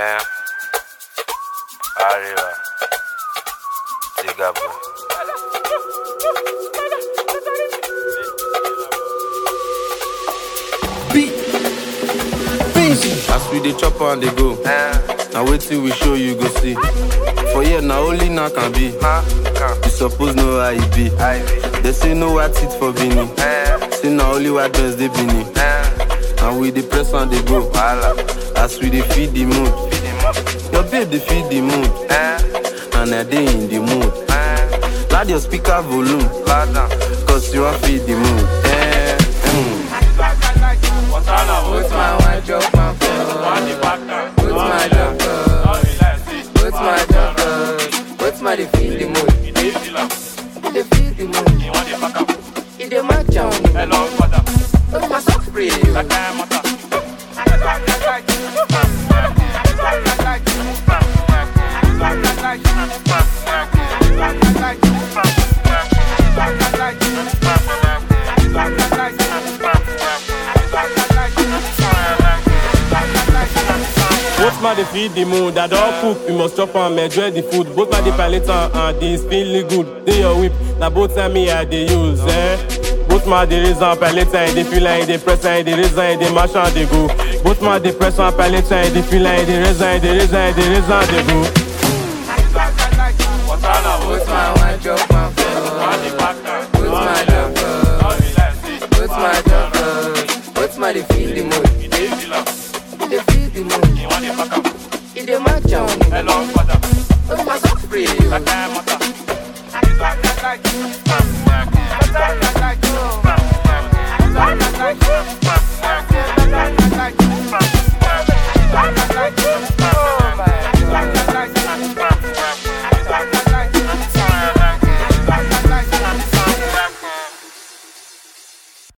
Arriba. Digabo. As we dey chop and dey go, now wait till we show you go see. For here now only now can be. You suppose know how it be. They say no white seat for Bini. Say now only white dress they Bini. And we dey press and dey go. As we dey feed the mood. Your babe dey feed the mood. And I dey in the mood. Loud your speaker volume. Cause you want feed the mood. Put my white drop on put my drop put my drop put my defeat the mood. Defeat the mood. It dey match on. Put my socks free. Both man they feed the mood, I don't cook, we must chop and enjoy the food. Both man they palate and this feeling good. They your whip, now both time me I they use, Both man they raise and palate and they feel like they press and they raise and they mash and they go. Both man they press and palate and they feel like they raise and they raise and they raise and they go. Put my white drop on put my drop put my drop put my defeat the mood. Defeat the mood. It dey match on. Put my socks free. Like